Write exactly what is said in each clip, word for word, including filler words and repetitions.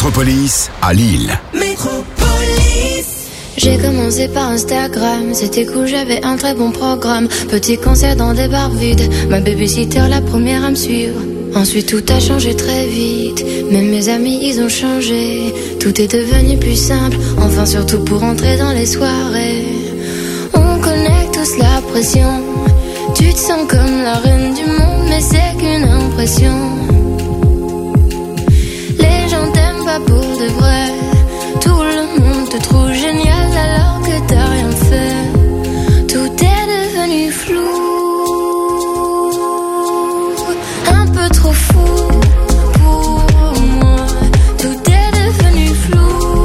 Métropolis à Lille. Métropolis. J'ai commencé par Instagram, c'était cool, j'avais un très bon programme. Petit concert dans des bars vides, ma babysitter la première à me suivre. Ensuite tout a changé très vite, même mes amis ils ont changé. Tout est devenu plus simple, enfin surtout pour entrer dans les soirées. On connaît tous la pression, tu te sens comme la reine du monde, mais c'est qu'une impression. Les gens t'aiment pas pour de vrai, tout le monde te trouve génial alors que t'as rien fait. Tout est devenu flou, un peu trop fou pour moi. Tout est devenu flou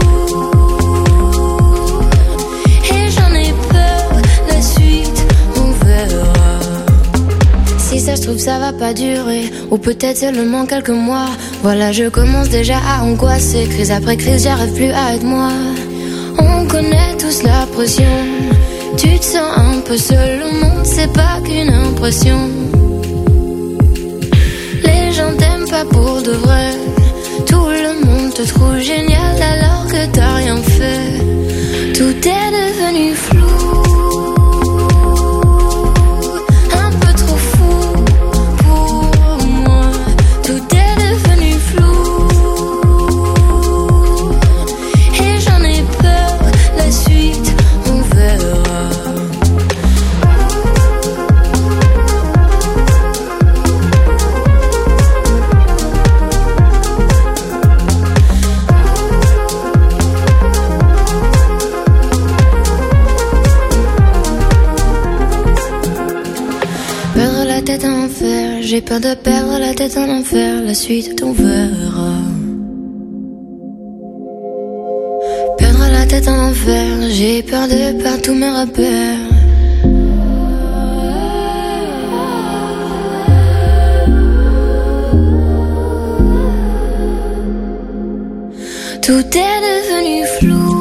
et j'en ai peur, la suite on verra. Si ça se trouve ça va pas durer, ou peut-être seulement quelques mois. Voilà, je commence déjà à angoisser, crise après crise, j'arrive plus à être moi. On connaît tous la pression, tu te sens un peu seul, le monde c'est pas qu'une impression. Les gens t'aiment pas pour de vrai, tout le monde te trouve génial alors que t'as rien fait. Tout est devenu flou, un peu trop fou pour moi. Tout est devenu flou et j'en ai peur, la suite on verra. Perdre la tête en enfer, j'ai peur de perdre la tête en enfer, la suite on verra. Perdre la tête en enfer, j'ai peur de perdre tous mes repères. Tout est devenu flou,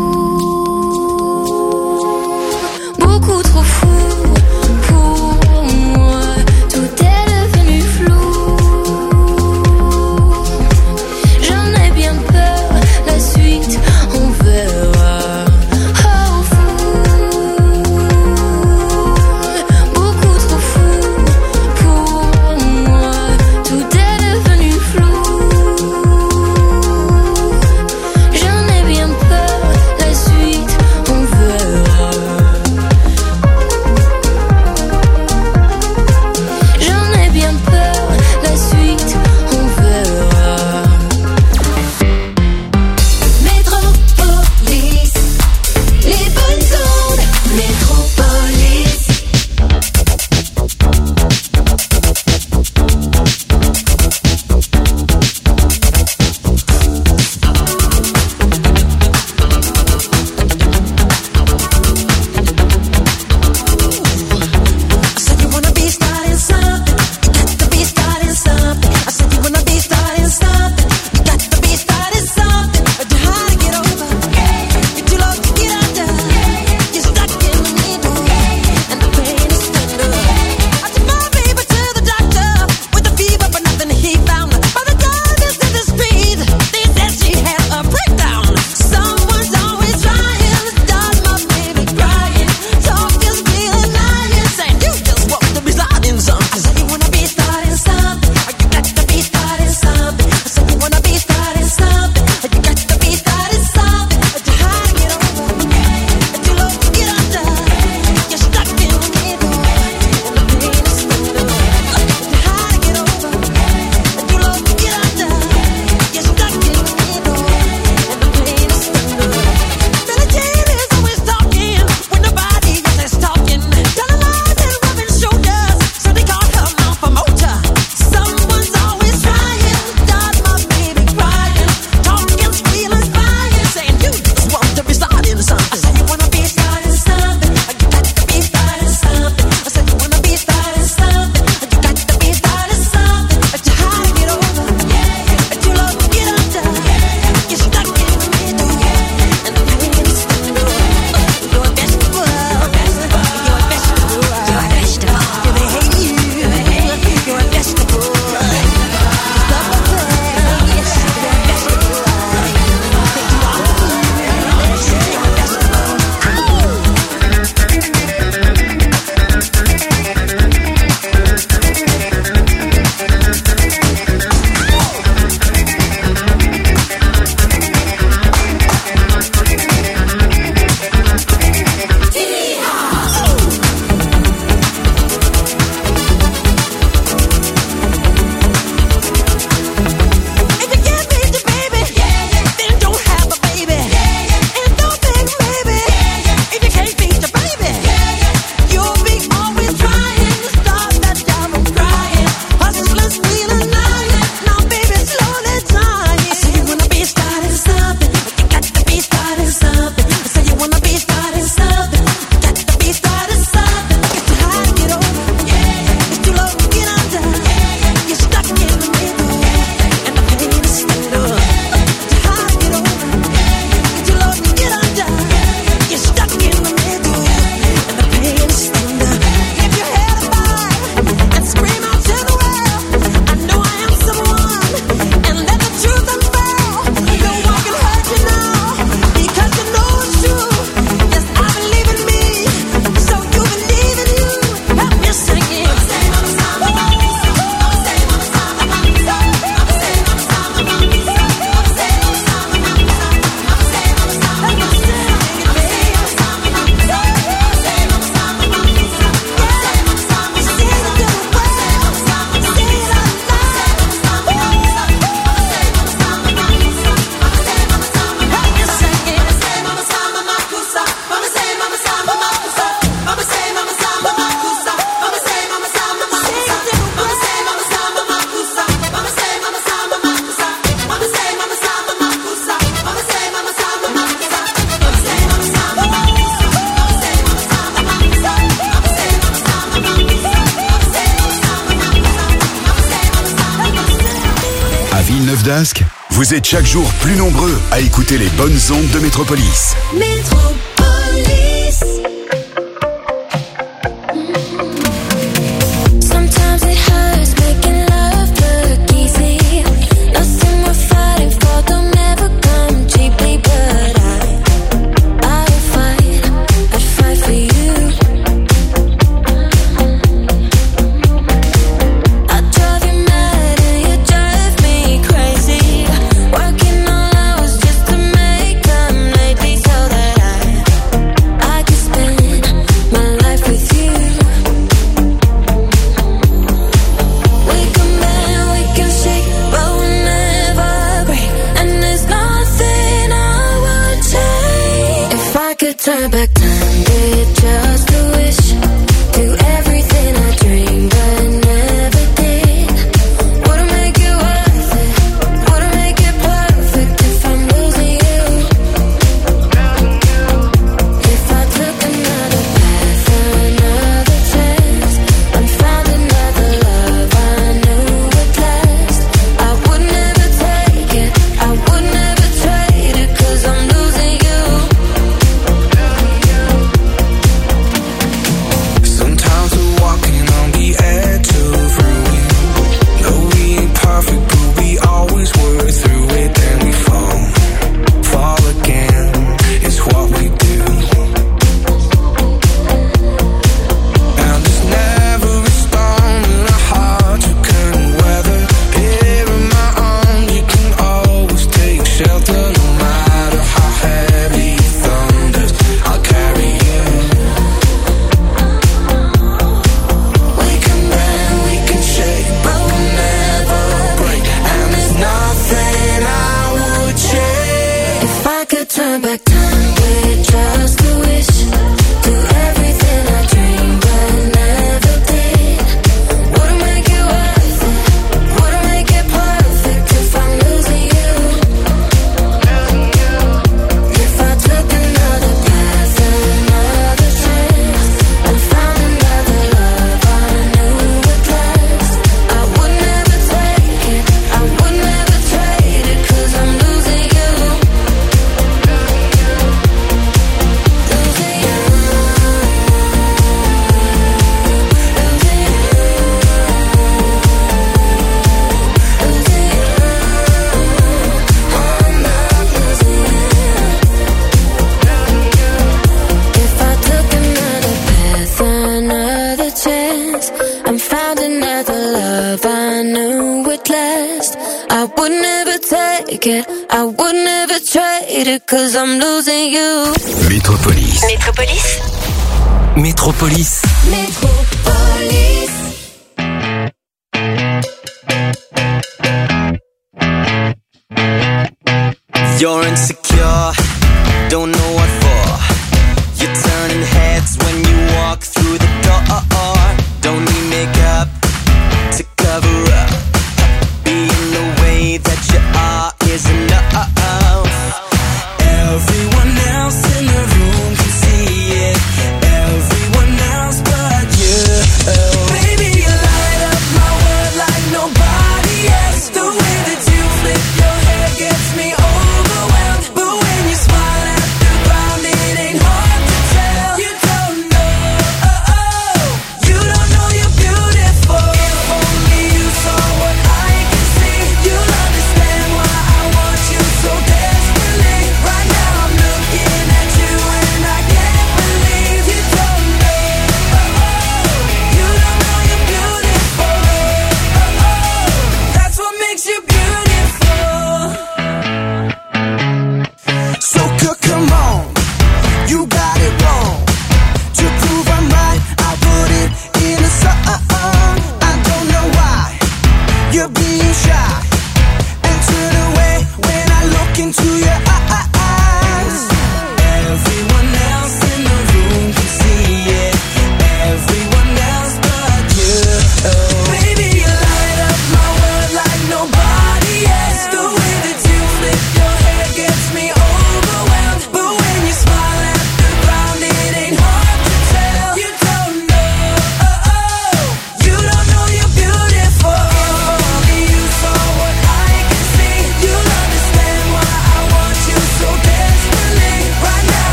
beaucoup trop fou pour moi. Tout est devenu flou, j'en ai bien peur, la suite on verra. Oh fou, beaucoup trop fou pour moi. Tout est devenu flou, j'en ai bien peur, Alaska? Vous êtes chaque jour plus nombreux à écouter les bonnes ondes de Métropolis. Métropolis. Turn back time, did just a wish. Do everything I dreamed but never did. Wouldn't make it worth it, wouldn't make it perfect if I'm losing you. If I took another path, another chance, and found another love I knew would last, I would never take it, I would never trade it, 'cause I'm losing you. Turn back time with just a wish. Do everything I dreamed but never did. Wouldn't make it worth it, wouldn't make it perfect if I'm losing you. If I took another path, another chance, and found another love I knew would last, I would never take it, I would never trade it, 'cause I'm losing you. And found another love I knew would last, I would never take it, I would never trade it, 'cause I'm losing you. Métropolis. Métropolis. Métropolis. Métropolis. You're insecure, don't know what for. You're turning heads when you walk through the door. Don't need makeup to cover up. Being the way that you are is enough. Everyone else in the room can see it. Everyone else but you. Baby, you light up my world like nobody else. The way that you flip your hair gets me overwhelmed. But when you smile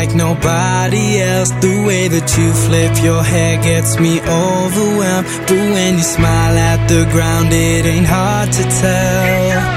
like nobody else. The way that you flip your hair gets me overwhelmed. But when you smile at the ground, it ain't hard to tell.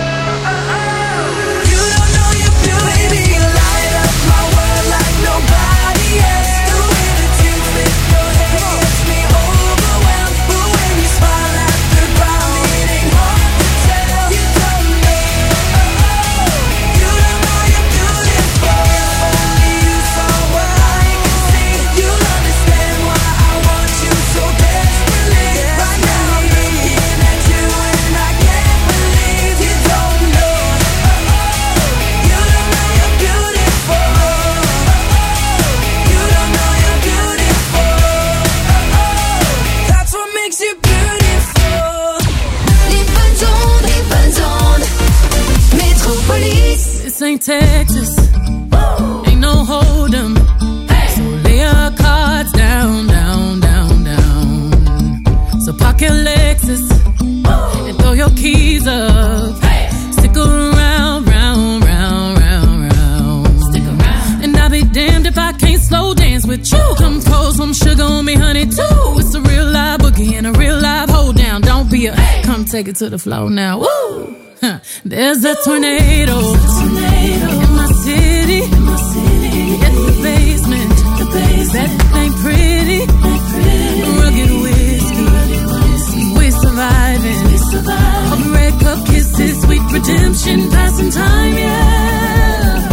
Ain't Texas, Woo! Ain't no hold'em. Hey! So lay your cards down, down, down, down. So park your Lexus Woo! And throw your keys up. Hey! Stick around, round, round, round, round. Stick around. And I'll be damned if I can't slow dance with you. Come pour some sugar on me, honey, too. It's a real live boogie and a real live hold down. Don't be a hey! Come take it to the floor now. Woo! Huh. There's a tornado, tornado in my city, in my city. In the basement, the basement. That ain't pretty, ain't pretty. Rugged whiskey, rugged whiskey. We surviving, we surviving. Of red cup kisses, sweet redemption, passing time, yeah.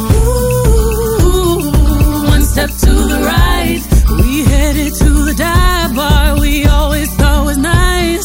Ooh, one step to the right, we headed to the dive bar we always thought was nice.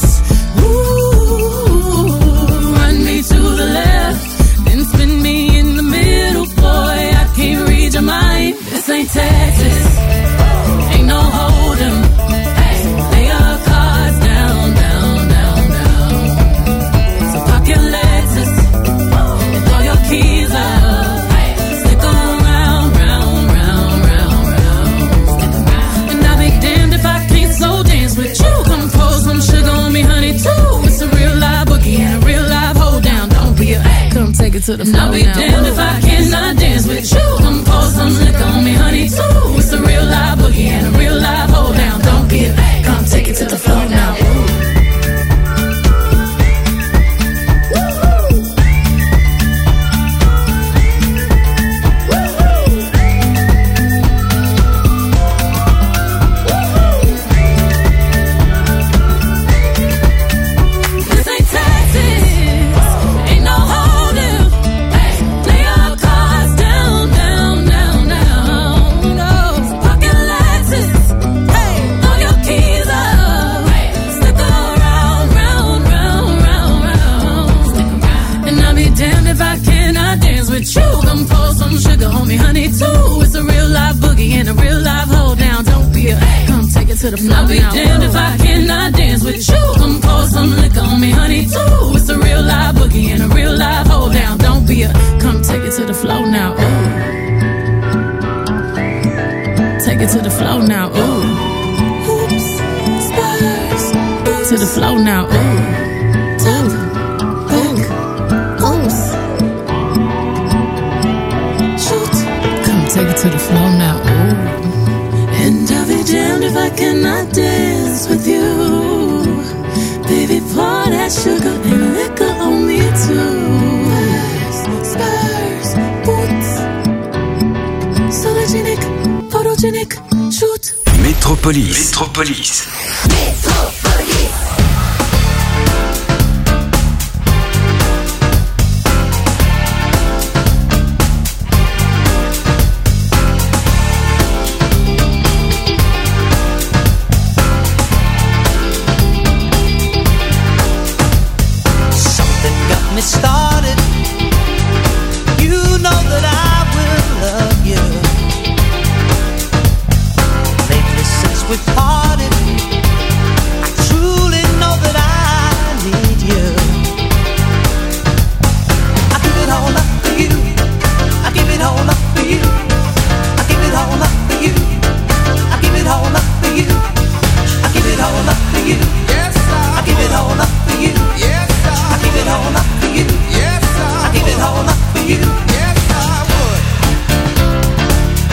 To the left, then spin me in the middle, boy. I can't read your mind. This ain't Texas, ain't no hold'em. Hey, lay your cards down, down, down, down. So park your Lexus and throw your keys up. Hey, stick around, round, round, round, round. And I'll be damned if I can't slow dance with you. Come pour some sugar on me, honey, too. It's a real live boogie and a real live hold down. Don't be a come take it to the floor. I'll be damned if I cannot dance with you. Come pour some liquor on me, honey, too. It's a real live boogie and a real live hold down. Don't be a come take it to the floor now. To the floor. I'll be damned if I cannot dance with you. Come pour some liquor on me, honey, too. It's a real live boogie and a real live hold down. Don't be a come take it to the floor now. Ooh. Take it to the floor now. Ooh. Oops, spurs. To the floor now. Ooh. Tap, back, oops. Shoot. Come take it to the floor now. Ooh. And I'll be damned if I cannot dance with you. Baby, pour that sugar and liquor on me too. Spurs, boots. Sologenic, photogenic, shoot. Métropolis. Métropolis. Métropolis. Started, you know that I will love you. Lately since we parted, I truly know that I need you. I give it all up for you. I give it all up for you. I give it all up for you. I give it all up for you. I give it all up for you. Yes, I give it all up for you. Yes, I give it all up. Yes, I, I give it all up for you. Yes, I would.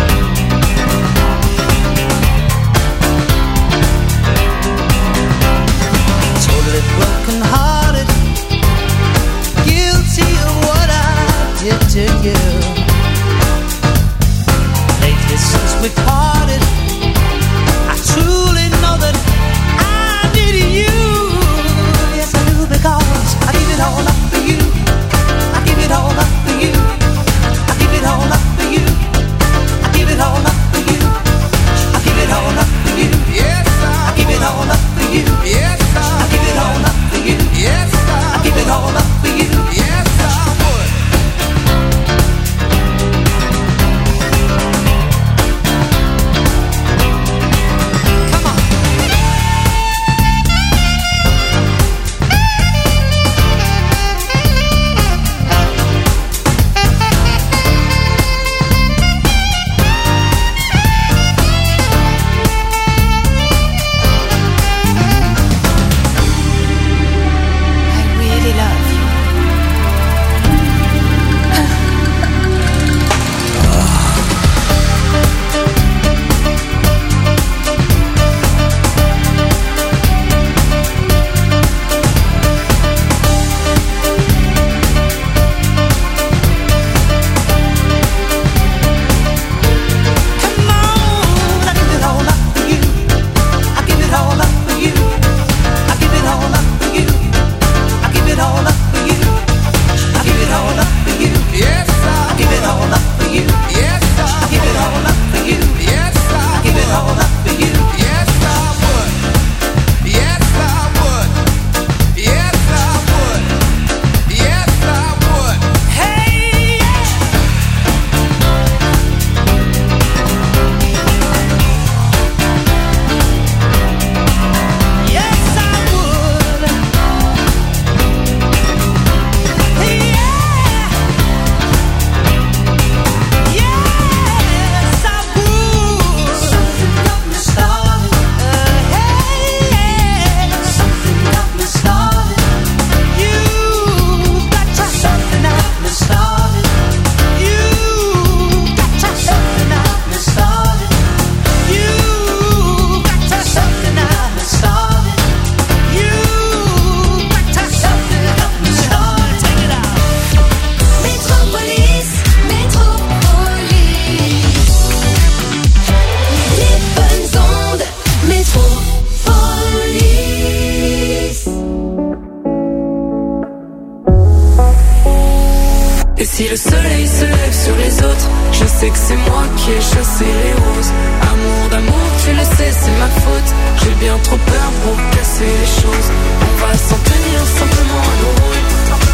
Si le soleil se lève sur les autres, je sais que c'est moi qui ai chassé les roses. Amour d'amour, tu le sais, c'est ma faute. J'ai bien trop peur pour casser les choses. On va s'en tenir simplement à nos rôles.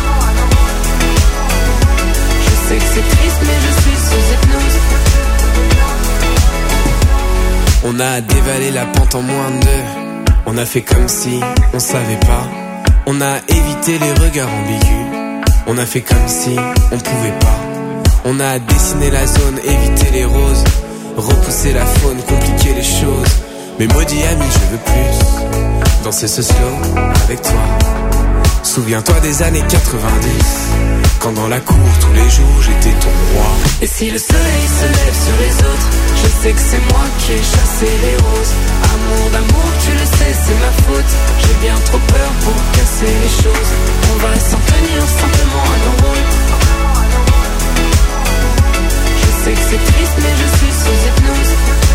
Je sais que c'est triste, mais je suis sous hypnose. On a dévalé la pente en moins de deux. On a fait comme si on savait pas. On a évité les regards ambigus. On a fait comme si on pouvait pas. On a dessiné la zone, évité les roses, repousser la faune, compliquer les choses. Mais maudit ami, je veux plus danser ce slow avec toi. Souviens-toi des années quatre-vingt-dix, quand dans la cour tous les jours j'étais ton roi. Et si le soleil se lève sur les autres, je sais que c'est moi qui ai chassé les roses. Amour d'amour, tu le sais, c'est ma faute. J'ai bien trop peur pour casser les choses. On va s'en tenir simplement à nos rôles. Je sais que c'est triste, mais je suis sous hypnose.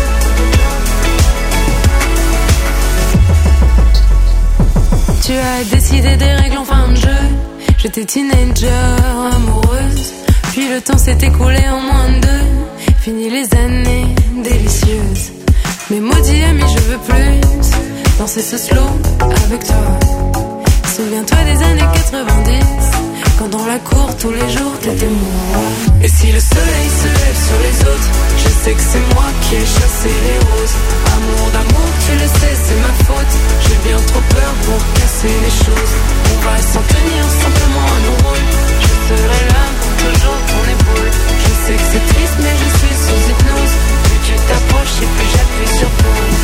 Tu as décidé des règles en fin de jeu. J'étais teenager, amoureuse. Puis le temps s'est écoulé en moins de deux. Fini les années délicieuses. Mais maudit ami, je veux plus danser ce slow avec toi. Souviens-toi des années quatre-vingt-dix, quand dans la cour tous les jours t'étais moi. Et si le soleil se lève sur les autres, je sais que c'est moi qui ai chassé les roses. Amour d'amour, tu le sais, c'est ma faute. J'ai bien trop peur pour casser les choses. On va s'en tenir simplement à nos rôles. Je serai là pour toujours ton épaule. Je sais que c'est triste, mais je suis sous hypnose. Plus tu t'approches et plus j'appuie sur pause.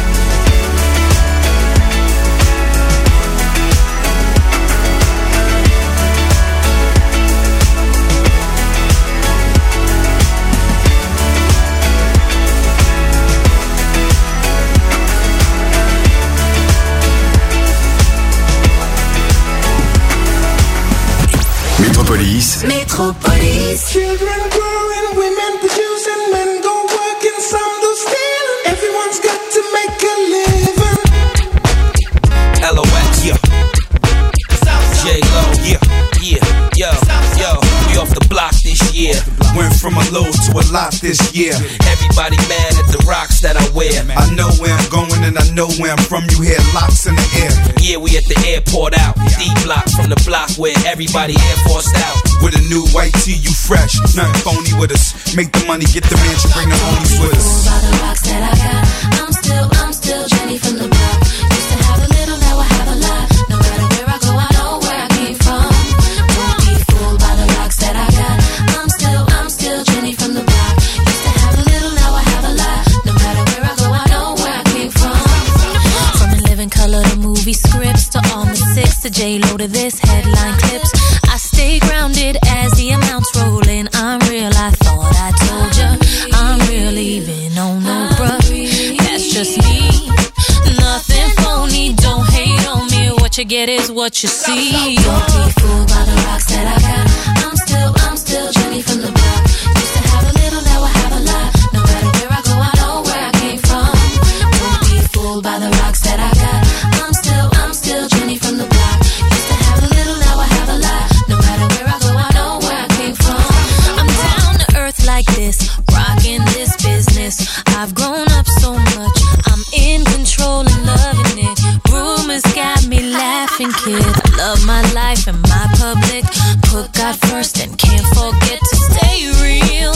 Métropolis. Métropolis. Children growing, women producing, men go working, some do stealing. Everyone's got to make a living. L O X, yeah. J-Lo, yeah, yeah, yo, yo. We off the block this year. Went from a low to a lot this year. Everybody mad at the rocks that I wear. I know where I'm going and I know where I'm from. You hear locks in the air. Yeah, we at the airport out. D-block from the block where everybody Air Forced out. With a new white tee, you fresh. Nothing phony with us. Make the money, get the mansion, bring the homies with us. By the rocks that I got, I'm still, I'm still Jenny from the block. Used to have a little, now I have a lot. No matter where I go, I know where I came from. Don't be fooled by the rocks that I got. I'm still, I'm still Jenny from the block. Used to have a little, now I have a lot. No matter where I go, I know where I came from. From the living color to movie scripts to all the six to J-Lo to this headline clips. I stay grounded as the amounts roll in. I'm real, I thought I told ya. I'm real, even on no bruh. That's just me. Nothing phony, don't hate on me. What you get is what you see. Don't be fooled by the rocks that I got. I'm still, I'm still Jenny from the block. Used to have a little, now I have a lot. No matter where I go, I know where I came from. Don't be fooled by the rocks that I got. I'm still, I'm still Jenny from the block. Used to have a little, now I have a lot. No matter where I go, I know where I came from. I'm down to earth like this, rocking this business. I've grown up so much, I'm in control and loving it. Rumors got me laughing, kid. I love my life and my public. Put God first and can't forget to stay real.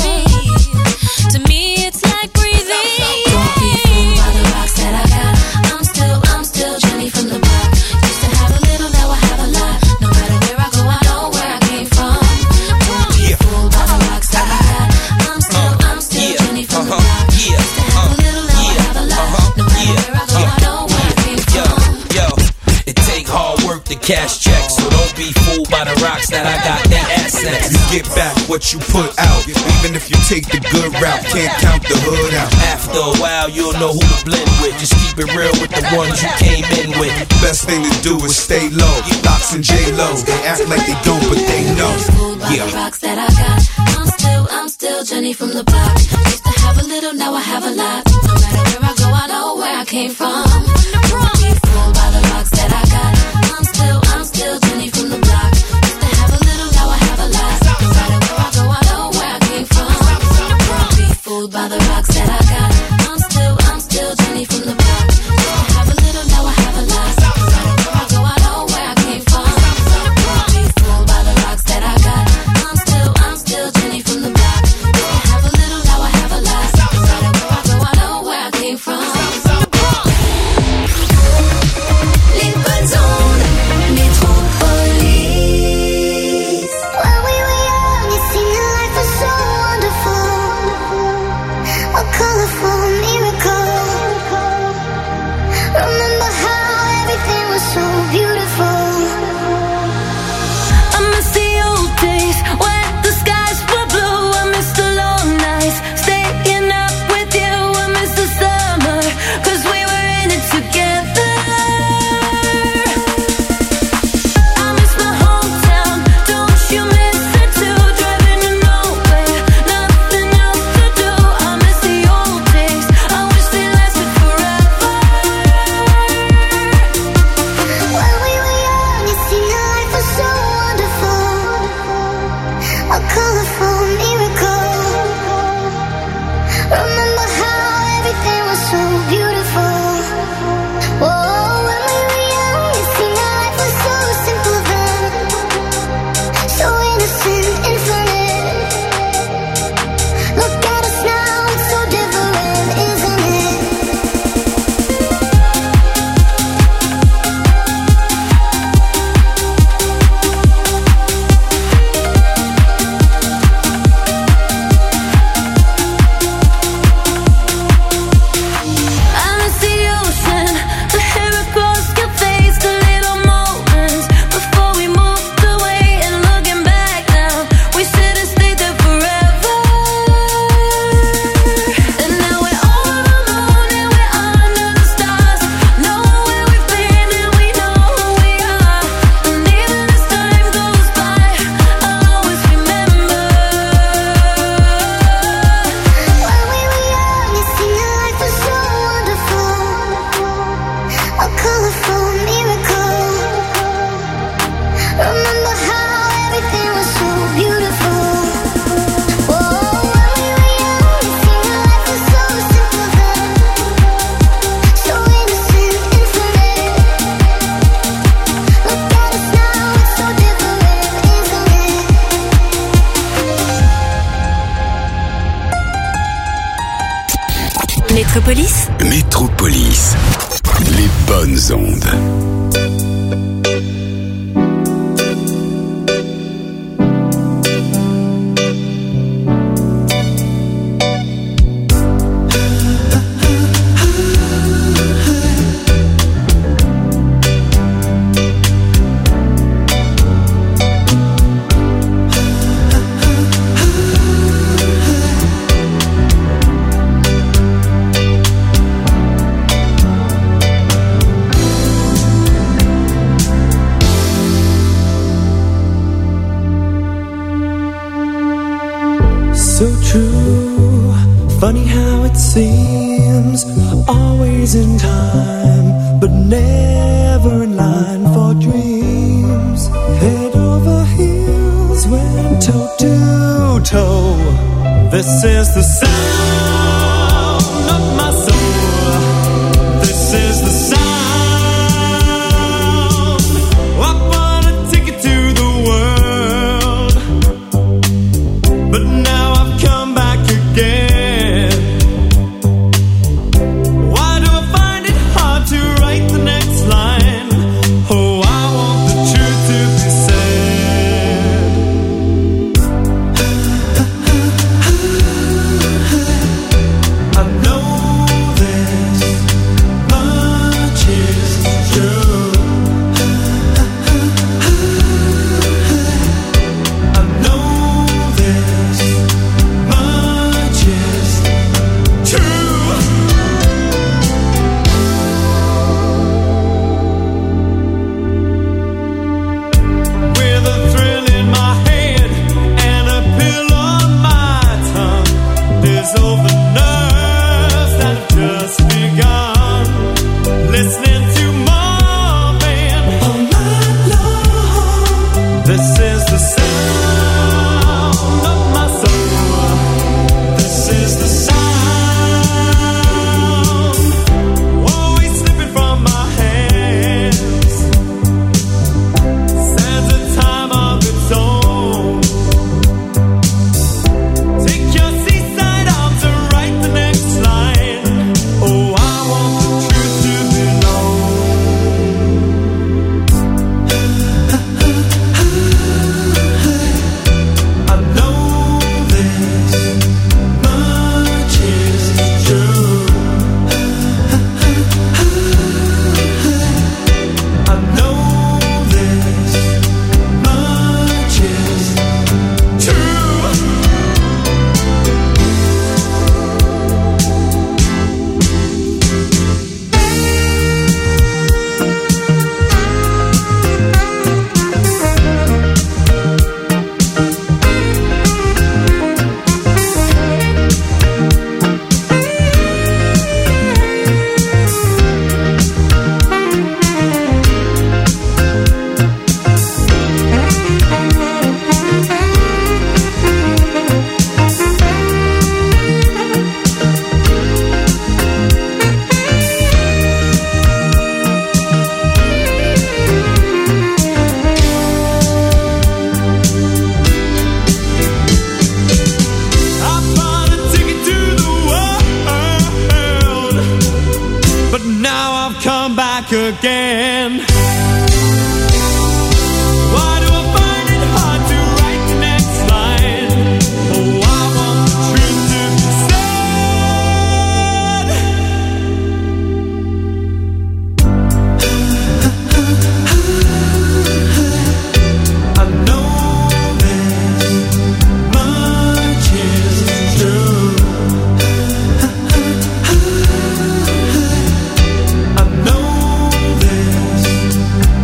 To me, it's like breathing. Don't be fooled by the rocks that I got. I'm still, I'm still Jenny from the block. Used to have a little, now I have a lot. No matter where I go, I know where I came from. Don't be fooled by the rocks that I got. I'm still, I'm still Jenny from the block. Used to have a little, now I have a lot. No matter where I go, I know where I came from. Yo, it take hard work to cash checks, so don't be fooled by the rocks that I got. That assets. You get back what you put out. Even if you take the good route, can't count the hood out. After a while, you'll know who to blend with. Just keep it real with the ones you came in with. Best thing to do is stay low. Locks and J-Lo, they act like they don't, but they know. Yeah. The rocks that I got. I'm still, I'm still Jenny from the block. Used to have a little, now I have a lot. No matter where I go, I know where I came from. Don't be fooled by the rocks that I got. I'm still, I'm still Jenny from the block. Used to have a little, now I have a lot. No matter where I Métropolis. Métropolis. Les bonnes ondes. So true, funny how it seems, always in time, but never in line for dreams. Head over heels, went toe to toe. This is the sound of my soul. This is the sound. I bought a ticket to the world, but now I've come back again. Why do I find it hard to write the next line? Oh, I want the truth to be said. I know this much is true. I know this much is true. With a thrill in my head and a pill on my tongue, there's all the nerves that have just begun. Listening to Marvin all night long. This is the sound of my soul. This is the sound, always slipping from my hands. Stands a time of its own. Take your seaside out to write the next line. Oh, I want the truth to be known. I know this much is true. I know this much is true. I bought a ticket to the world, but now I've come back again. Why do I find it hard to write the next line? Oh, I want the truth to be said. I know this much is true. I know this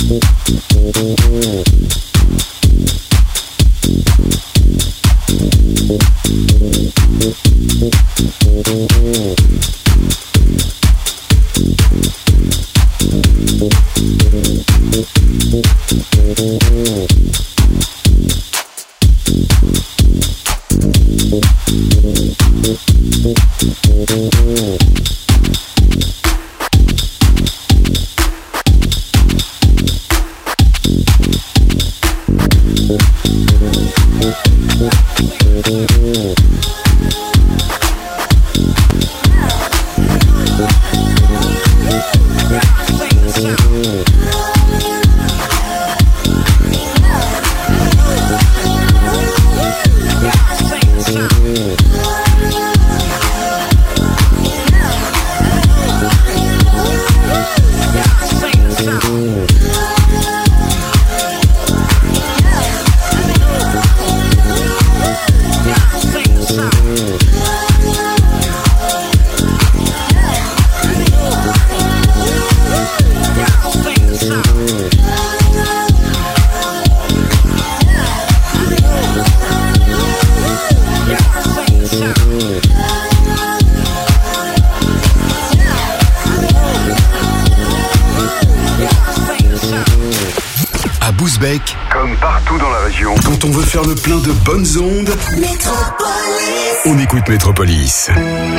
Comme partout dans la région, quand on veut faire le plein de bonnes ondes, Métropolis. On écoute Métropolis.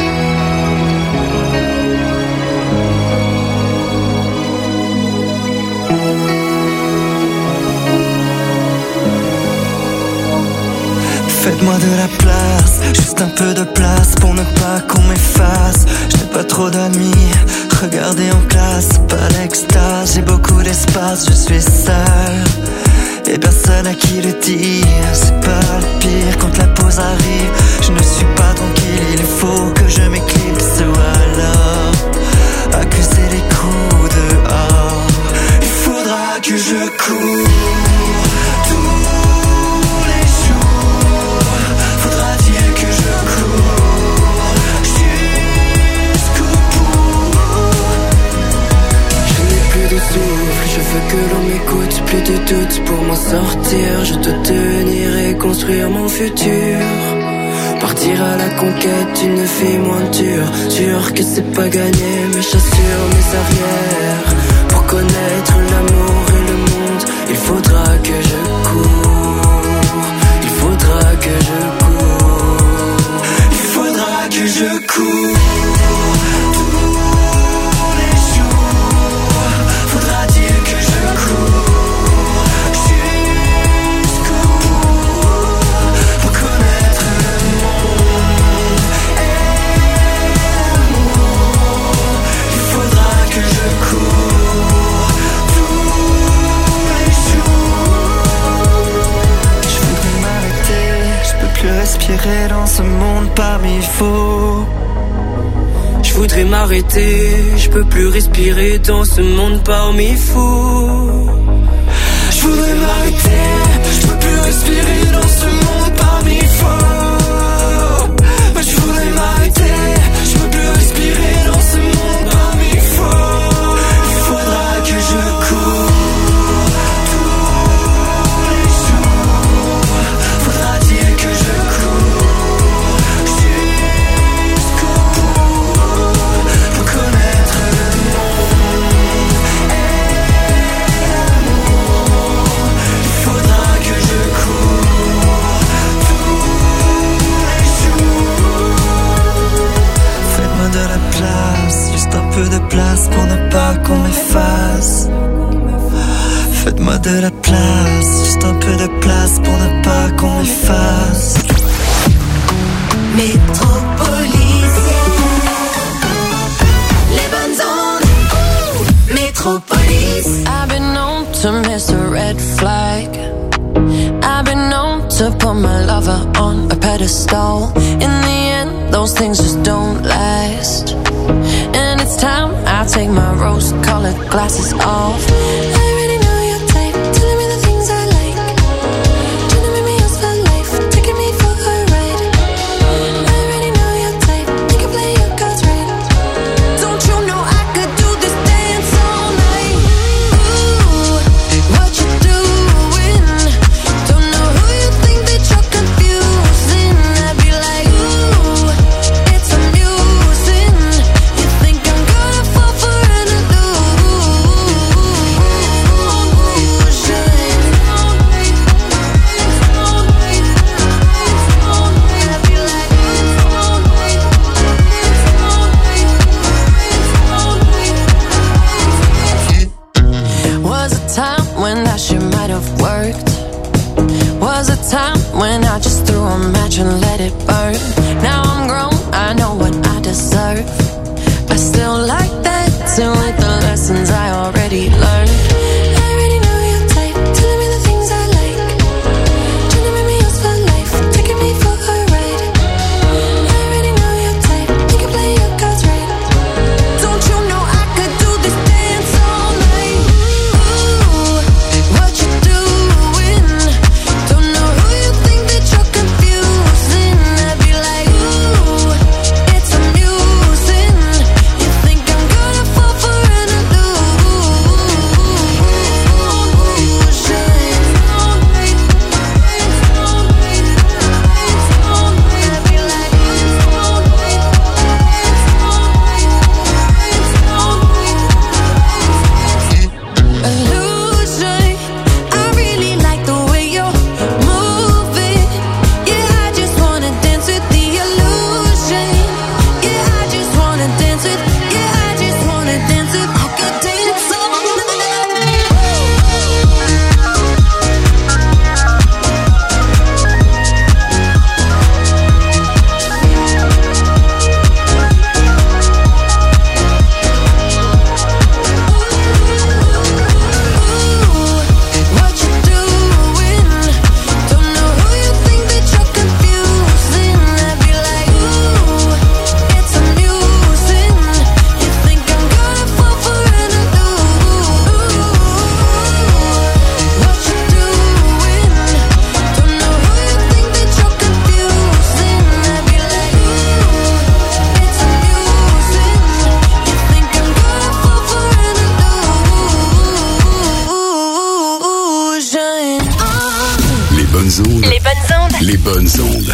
Faites-moi de la place, juste un peu de place pour ne pas qu'on m'efface. Je n'ai pas trop d'amis, regardez en classe, pas l'extase. J'ai beaucoup d'espace, je suis seul et personne à qui le dire. C'est pas le pire quand la pause arrive. Je ne suis pas tranquille, il faut que je m'éclipse ou alors accuser les coups dehors. Il faudra que je cours tous les jours. Faudra-t-il que je cours jusqu'au bout. Je n'ai plus de souffle, je veux que l'on m'écoute. Plus de doute pour m'en sortir. Je dois tenir et construire mon futur. Partir à la conquête d'une fille moins dure. Sûr que c'est pas gagné, mes chaussures, mes arrières. Pour connaître l'amour et le monde, il faudra que je cours. Il faudra que je cours. Il faudra que je cours tous les jours. Faudra-t-il que je cours jusqu'au bout pour connaître le monde et l'amour. Il faudra que je cours tous les jours. Je voudrais m'arrêter, je peux plus respirer dans ce monde parmi faux. Je voudrais m'arrêter, je peux plus respirer dans ce monde parmi fous. Je voudrais m'arrêter, je peux plus respirer dans ce monde parmi faux. Mais je voudrais m'arrêter, je peux plus respirer dans ce monde parmi faux. Il faudra que je cours tous les jours. Faudra-t-il que je cours jusqu'au bout pour connaître le monde et l'amour. Il faudra que je cours tous les jours. Faites-moi de la place, juste un peu de place pour ne pas qu'on m'efface. Faites-moi de la place, juste un peu de place pour ne pas qu'on m'efface. Métropolis, les bonnes ondes. Métropolis. I've been known to miss a red flag. I've been known to put my lover on a pedestal. In the end, those things just don't last. And it's time I take my rose-colored glasses off. I already know your type, telling me the things I like. Trying to make me yours for life, taking me for a ride. I already know your type, you can play your cards right. Don't you know I could do this dance all night? Ooh, flash, it might have worked. Was a time when I just threw a match and let it burn. Now I'm grown, I know what I deserve. I still like that, till with the lessons I already learned. I already know your type, telling me the things I like. Trying to make me yours for life, taking me for a ride. I already know your type, you can play your cards right. Don't you know I could do this dance all night? Ooh, what you doing? Don't know who you think that you're confusing. I'd be like, ooh, it's amusing. You think I'm gonna fall for an illusion. I really like the way you're moving. Yeah, I just wanna dance with the illusion. Yeah, I just wanna dance with. Yeah, I just wanna dance with. I could dance all what you doing? Don't know who you think that you're confusing. I'd be like, ooh, it's amusing. You think I'm gonna fall for an illusion? What you doing? Don't know who you think that you're confusing. I'd be like, ooh, it's amusing. You think I'm gonna fall for an illusion? Les bonnes ondes. Les bonnes ondes. Les bonnes ondes.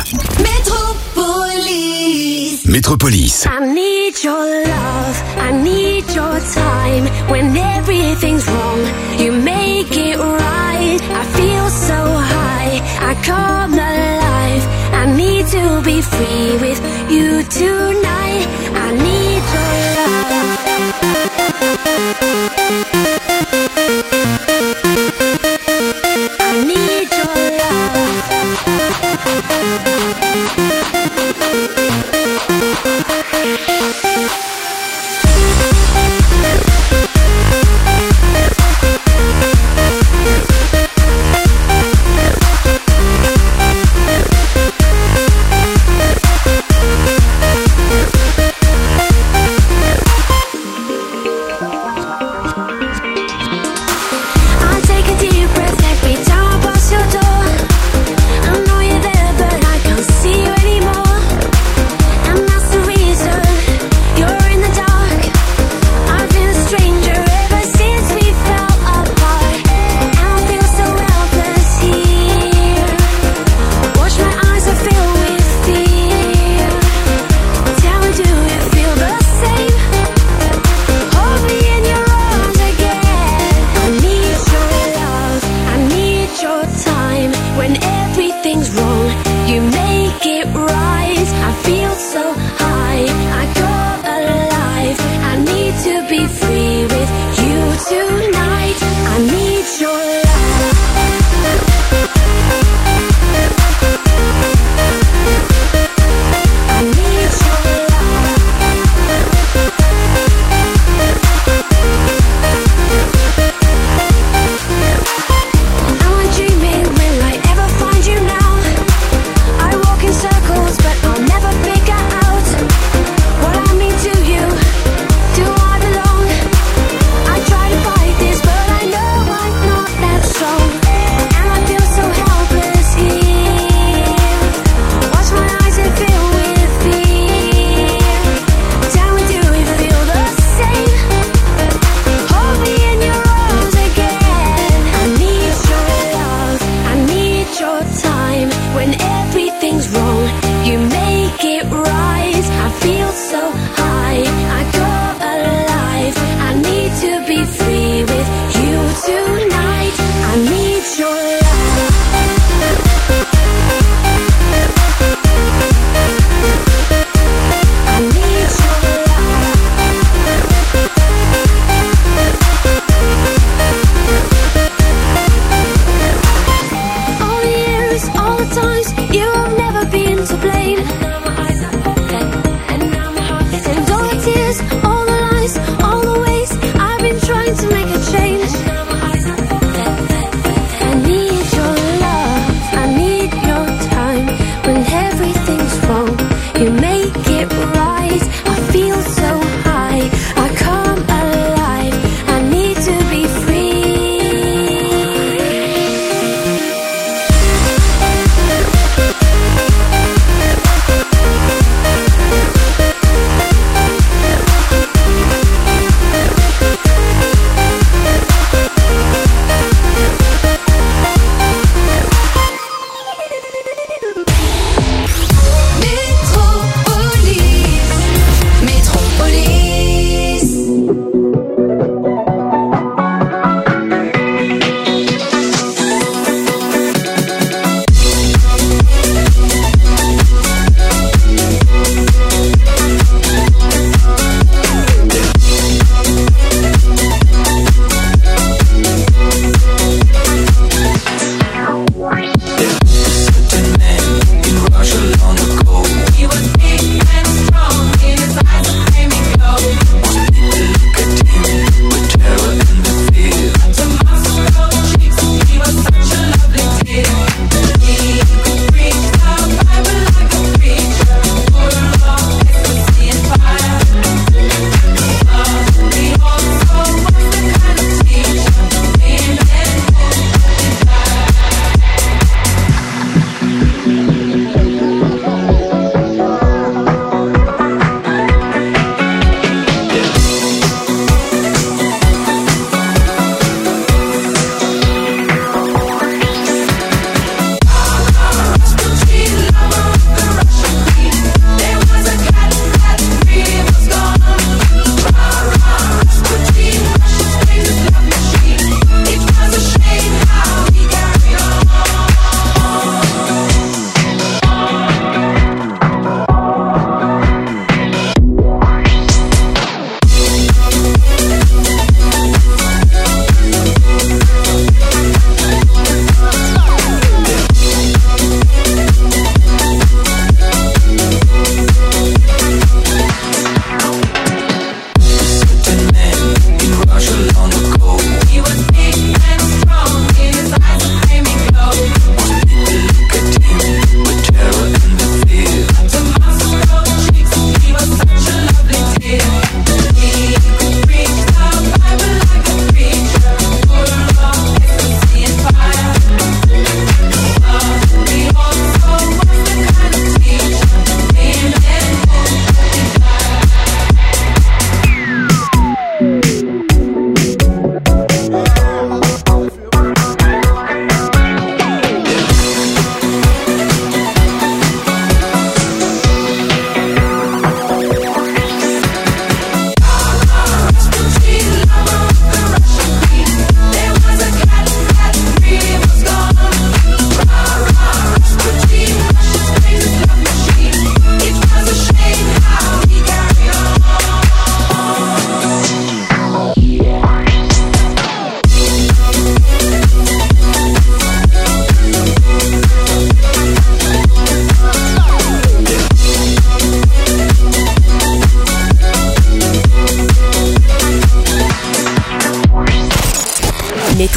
Métropolis. Métropolis. I need your love, I need your time. When everything's wrong, you make it right. I feel so high, I come alive. I need to be free with you tonight. I need your love. I need your love.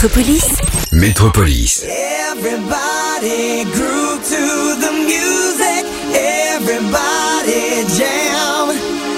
Métropolis. Métropolis. Everybody groove to the music. Everybody jam.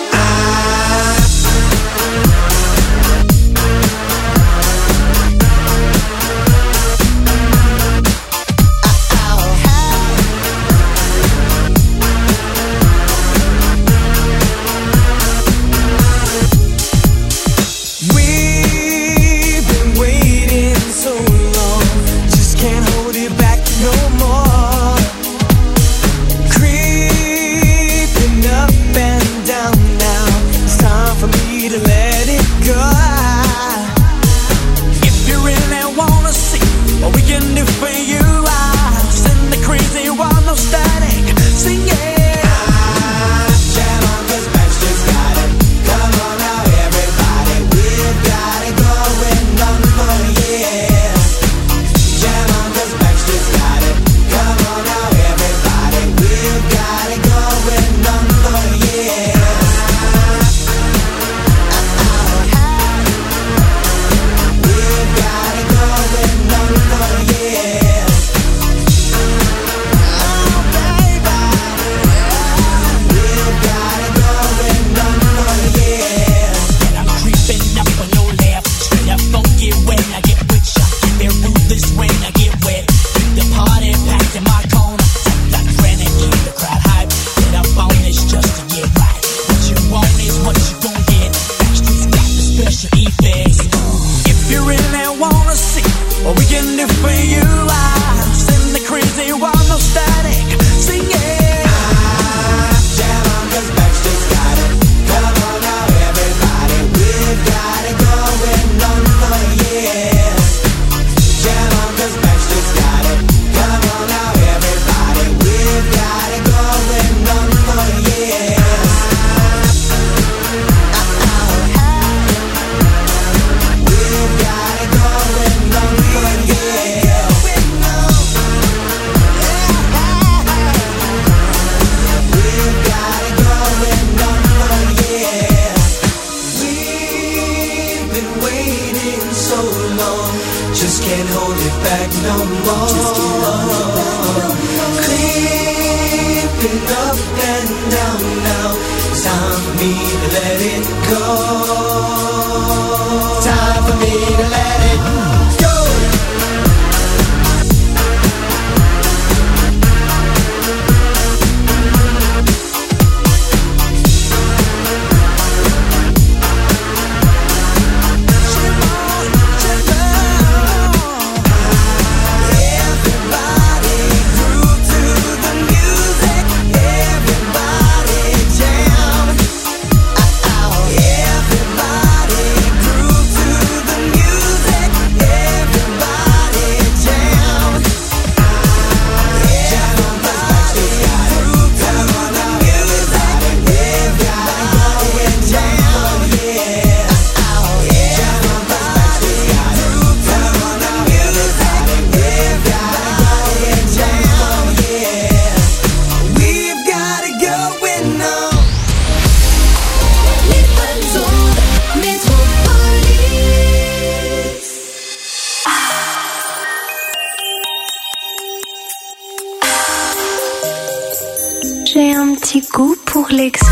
J'ai un petit goût pour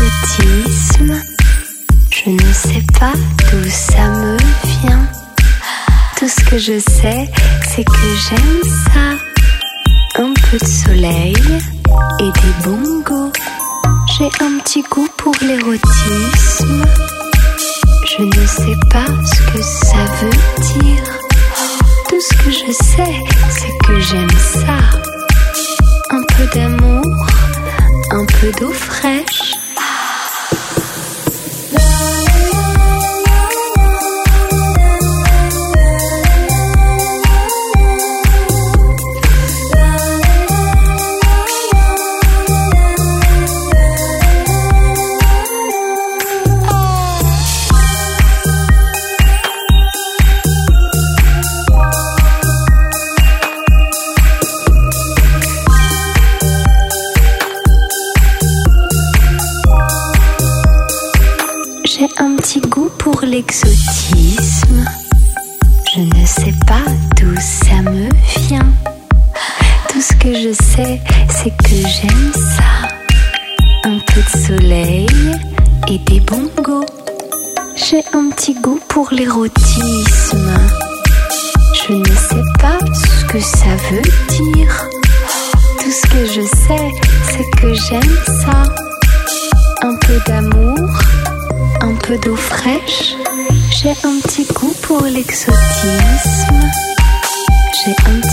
l'exotisme. Je ne sais pas d'où ça me vient. Tout ce que je sais, c'est que j'aime ça. Un peu de soleil et des bongos. J'ai un petit goût pour l'érotisme. Je ne sais pas ce que ça veut dire. Tout ce que je sais, c'est que j'aime ça. Un peu d'amour, un peu d'eau fraîche. J'ai un petit goût pour l'exotisme. Je Je ne sais pas d'où ça me vient. Tout ce que je sais, c'est que j'aime ça. Un peu de soleil et des bongos. J'ai un petit goût pour l'érotisme. Je ne sais pas ce que ça veut dire. Tout ce que je sais, c'est que j'aime ça. Un peu d'amour, un peu d'eau fraîche. J'ai un petit goût pour l'exotisme. J'ai un